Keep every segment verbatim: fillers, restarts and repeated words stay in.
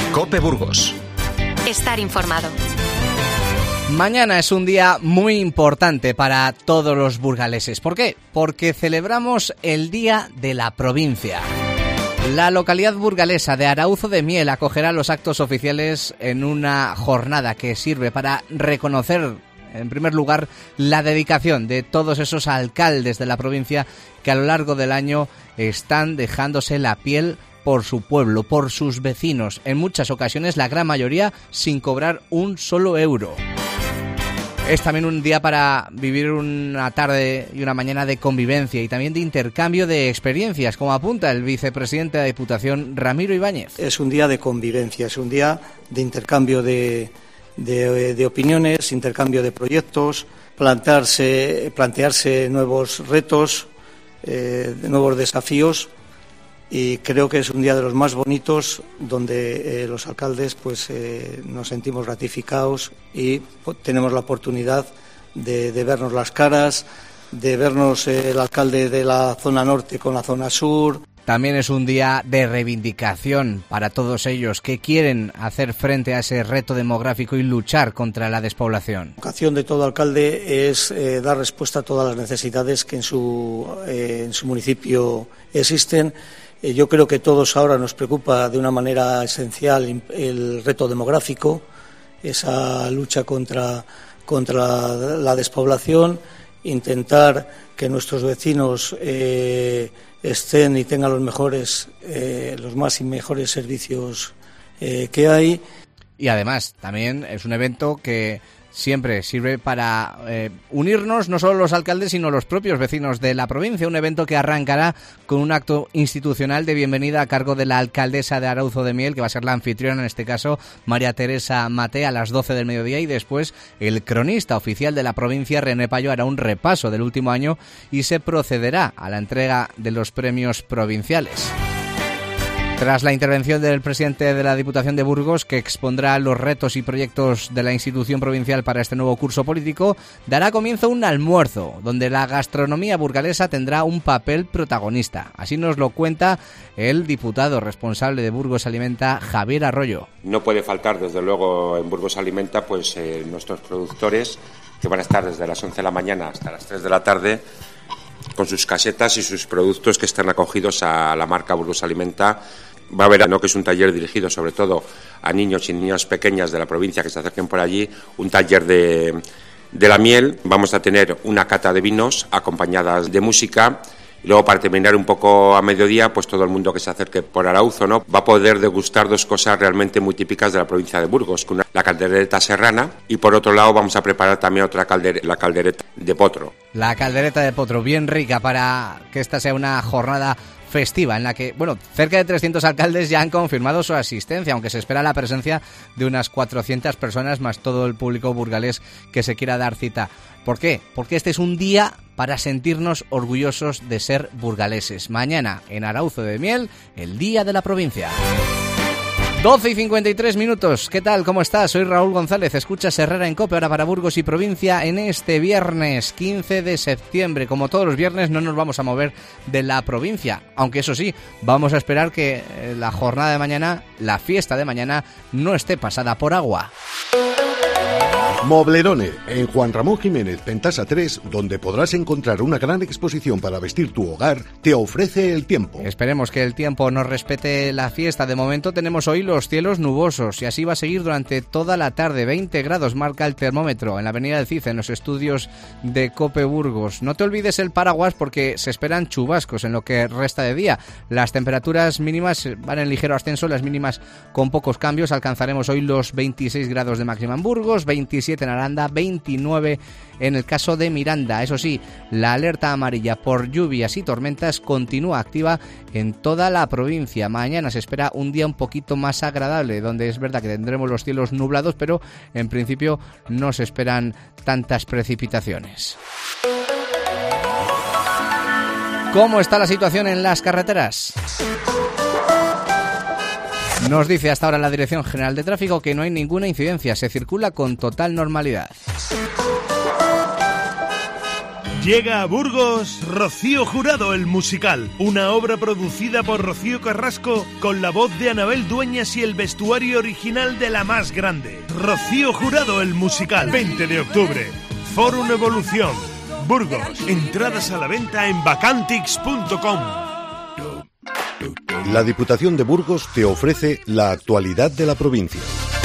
COPE Burgos. Estar informado. Mañana es un día muy importante para todos los burgaleses. ¿Por qué? Porque celebramos el Día de la Provincia. La localidad burgalesa de Arauzo de Miel acogerá los actos oficiales en una jornada que sirve para reconocer, en primer lugar, la dedicación de todos esos alcaldes de la provincia que a lo largo del año están dejándose la piel por su pueblo, por sus vecinos, en muchas ocasiones, la gran mayoría, sin cobrar un solo euro. Es también un día para vivir una tarde y una mañana de convivencia y también de intercambio de experiencias, como apunta el vicepresidente de la Diputación, Ramiro Ibáñez. Es un día de convivencia, es un día de intercambio de, de, de opiniones, intercambio de proyectos, plantearse, plantearse nuevos retos, eh, nuevos desafíos. Y creo que es un día de los más bonitos donde eh, los alcaldes pues eh, nos sentimos ratificados y pues, tenemos la oportunidad de, de vernos las caras, de vernos eh, el alcalde de la zona norte con la zona sur. También es un día de reivindicación para todos ellos que quieren hacer frente a ese reto demográfico y luchar contra la despoblación. La vocación de todo alcalde es eh, dar respuesta a todas las necesidades que en su, eh, en su municipio existen. Yo creo que a todos ahora nos preocupa de una manera esencial el reto demográfico, esa lucha contra, contra la despoblación, intentar que nuestros vecinos eh, estén y tengan los mejores, eh, los más y mejores servicios eh, que hay. Y además también es un evento que siempre sirve para eh, unirnos no solo los alcaldes sino los propios vecinos de la provincia, un evento que arrancará con un acto institucional de bienvenida a cargo de la alcaldesa de Arauzo de Miel, que va a ser la anfitriona en este caso, María Teresa Mate, a las doce del mediodía, y después el cronista oficial de la provincia, René Payo, hará un repaso del último año y se procederá a la entrega de los premios provinciales. Tras la intervención del presidente de la Diputación de Burgos, que expondrá los retos y proyectos de la institución provincial para este nuevo curso político, dará comienzo un almuerzo, donde la gastronomía burgalesa tendrá un papel protagonista. Así nos lo cuenta el diputado responsable de Burgos Alimenta, Javier Arroyo. No puede faltar, desde luego, en Burgos Alimenta, pues eh, nuestros productores, que van a estar desde las once de la mañana hasta las tres de la tarde, con sus casetas y sus productos que están acogidos a la marca Burgos Alimenta. Va a haber, ¿no?, que es un taller dirigido sobre todo a niños y niñas pequeñas de la provincia que se acerquen por allí, un taller de, de la miel. Vamos a tener una cata de vinos acompañadas de música. Y luego, para terminar un poco a mediodía, pues todo el mundo que se acerque por Arauzo, ¿no?, va a poder degustar dos cosas realmente muy típicas de la provincia de Burgos, una, la caldereta serrana, y por otro lado vamos a preparar también otra calder, la caldereta de potro. La caldereta de potro, bien rica, para que esta sea una jornada festiva en la que, bueno, cerca de trescientos alcaldes ya han confirmado su asistencia, aunque se espera la presencia de unas cuatrocientas personas más todo el público burgalés que se quiera dar cita. ¿Por qué? Porque este es un día para sentirnos orgullosos de ser burgaleses. Mañana en Arauzo de Miel, el Día de la Provincia. doce y cincuenta y tres minutos. ¿Qué tal? ¿Cómo estás? Soy Raúl González. Escuchas Herrera en COPE, ahora para Burgos y provincia, en este viernes quince de septiembre. Como todos los viernes, no nos vamos a mover de la provincia. Aunque eso sí, vamos a esperar que la jornada de mañana, la fiesta de mañana, no esté pasada por agua. Moblerone, en Juan Ramón Jiménez, Pentasa tres, donde podrás encontrar una gran exposición para vestir tu hogar, te ofrece el tiempo. Esperemos que el tiempo nos respete la fiesta. De momento tenemos hoy los cielos nubosos y así va a seguir durante toda la tarde. veinte grados marca el termómetro en la avenida del Cid, en los estudios de COPE Burgos. No te olvides el paraguas porque se esperan chubascos en lo que resta de día. Las temperaturas mínimas van en ligero ascenso, las mínimas con pocos cambios. Alcanzaremos hoy los veintiséis grados de máxima en Burgos, veintisiete en Aranda, veintinueve en el caso de Miranda. Eso sí, la alerta amarilla por lluvias y tormentas continúa activa en toda la provincia. Mañana se espera un día un poquito más agradable, donde es verdad que tendremos los cielos nublados, pero en principio no se esperan tantas precipitaciones. ¿Cómo está la situación en las carreteras? Nos dice hasta ahora la Dirección General de Tráfico que no hay ninguna incidencia, se circula con total normalidad. Llega a Burgos Rocío Jurado el musical, una obra producida por Rocío Carrasco con la voz de Anabel Dueñas y el vestuario original de La Más Grande. Rocío Jurado el musical, veinte de octubre, Fórum Evolución, Burgos. Entradas a la venta en bacantix punto com. La Diputación de Burgos te ofrece la actualidad de la provincia.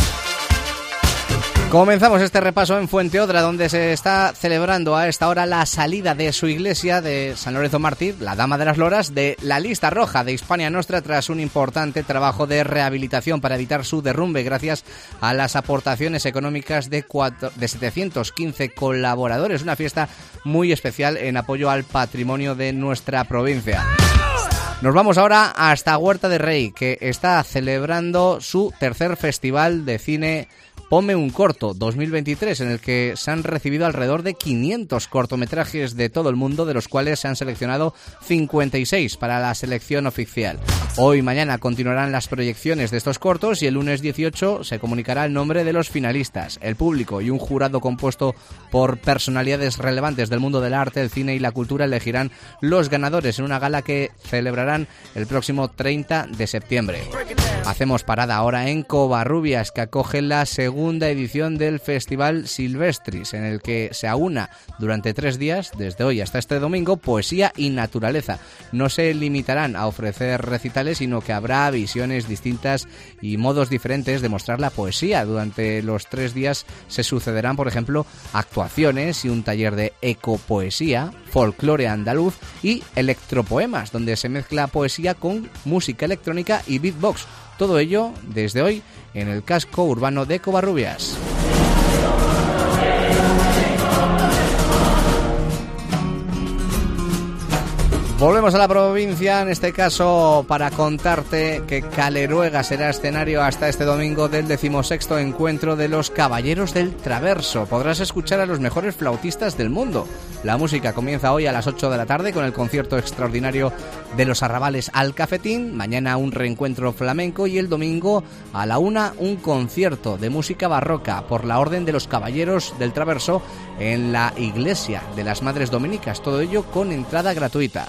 Comenzamos este repaso en Fuenteodra, donde se está celebrando a esta hora la salida de su iglesia de San Lorenzo Mártir, la Dama de las Loras, de la lista roja de Hispania Nostra tras un importante trabajo de rehabilitación para evitar su derrumbe gracias a las aportaciones económicas de, cuatro, de setecientos quince colaboradores. Una fiesta muy especial en apoyo al patrimonio de nuestra provincia. Nos vamos ahora hasta Huerta de Rey, que está celebrando su tercer festival de cine Ponme un corto dos mil veintitrés, en el que se han recibido alrededor de quinientos cortometrajes de todo el mundo, de los cuales se han seleccionado cincuenta y seis para la selección oficial. Hoy y mañana continuarán las proyecciones de estos cortos y el lunes dieciocho se comunicará el nombre de los finalistas. El público y un jurado compuesto por personalidades relevantes del mundo del arte, el cine y la cultura elegirán los ganadores en una gala que celebrarán el próximo treinta de septiembre. Hacemos parada ahora en Covarrubias, que acoge la segunda edición del Festival Silvestris, en el que se aúna durante tres días, desde hoy hasta este domingo, poesía y naturaleza. No se limitarán a ofrecer recitales, sino que habrá visiones distintas y modos diferentes de mostrar la poesía. Durante los tres días se sucederán, por ejemplo, actuaciones y un taller de ecopoesía, folclore andaluz y electropoemas, donde se mezcla poesía con música electrónica y beatbox. Todo ello desde hoy en el casco urbano de Covarrubias. Volvemos a la provincia, en este caso para contarte que Caleruega será escenario hasta este domingo del decimosexto encuentro de los Caballeros del Traverso. Podrás escuchar a los mejores flautistas del mundo. La música comienza hoy a las ocho de la tarde con el concierto extraordinario de los Arrabales al Cafetín. Mañana un reencuentro flamenco y el domingo a la una un concierto de música barroca por la Orden de los Caballeros del Traverso en la Iglesia de las Madres Dominicas. Todo ello con entrada gratuita.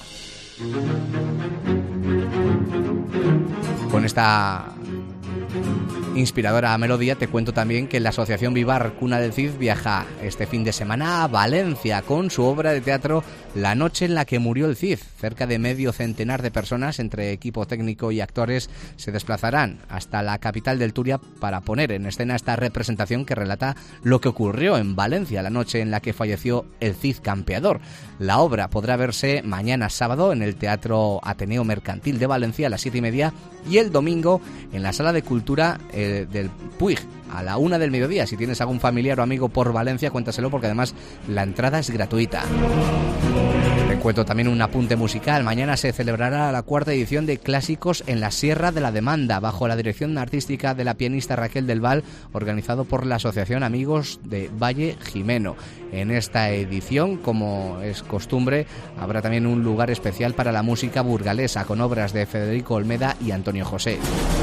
Con esta inspiradora melodía te cuento también que la Asociación Vivar Cuna del Cid viaja este fin de semana a Valencia con su obra de teatro La noche en la que murió el Cid. Cerca de medio centenar de personas, entre equipo técnico y actores, se desplazarán hasta la capital del Turia para poner en escena esta representación que relata lo que ocurrió en Valencia la noche en la que falleció el Cid campeador. La obra podrá verse mañana sábado en el Teatro Ateneo Mercantil de Valencia a las siete y media y el domingo en la Sala de Cultura eh, del Puig a la una del mediodía. Si tienes algún familiar o amigo por Valencia, cuéntaselo, porque además la entrada es gratuita. Te cuento también un apunte musical. Mañana se celebrará la cuarta edición de Clásicos en la Sierra de la Demanda, bajo la dirección artística de la pianista Raquel del Val, organizado por la Asociación Amigos de Valle Jimeno. En esta edición, como es costumbre, habrá también un lugar especial para la música burgalesa, con obras de Federico Olmeda y Antonio José.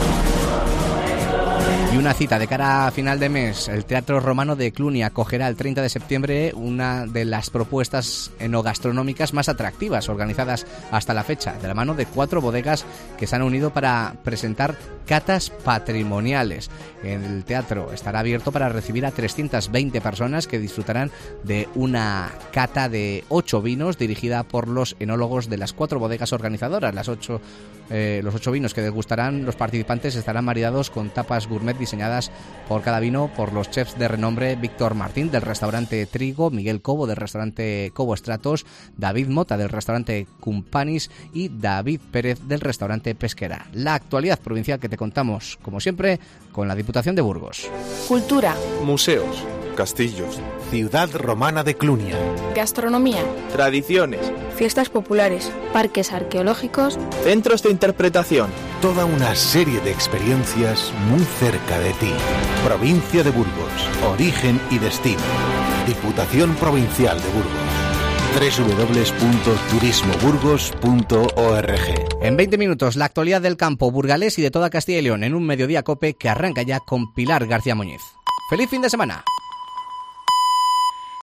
Y una cita de cara a final de mes. El Teatro Romano de Cluny acogerá el treinta de septiembre una de las propuestas enogastronómicas más atractivas organizadas hasta la fecha, de la mano de cuatro bodegas que se han unido para presentar catas patrimoniales. El teatro estará abierto para recibir a trescientas veinte personas que disfrutarán de una cata de ocho vinos dirigida por los enólogos de las cuatro bodegas organizadoras. Las ocho, eh, los ocho vinos que degustarán los participantes estarán maridados con tapas gourmet diseñadas por cada vino por los chefs de renombre: Víctor Martín del restaurante Trigo, Miguel Cobo del restaurante Cobo Estratos, David Mota del restaurante Cumpanis y David Pérez del restaurante Pesquera. La actualidad provincial que te contamos, como siempre, con la Diputación de Burgos. Cultura, museos, castillos, ciudad romana de Clunia, gastronomía, tradiciones, fiestas populares, parques arqueológicos, centros de interpretación. Toda una serie de experiencias muy cerca de ti. Provincia de Burgos, origen y destino. Diputación Provincial de Burgos. doble u doble u doble u punto turismo burgos punto org. En veinte minutos, la actualidad del campo burgalés y de toda Castilla y León en un Mediodía Cope que arranca ya con Pilar García Muñiz. ¡Feliz fin de semana!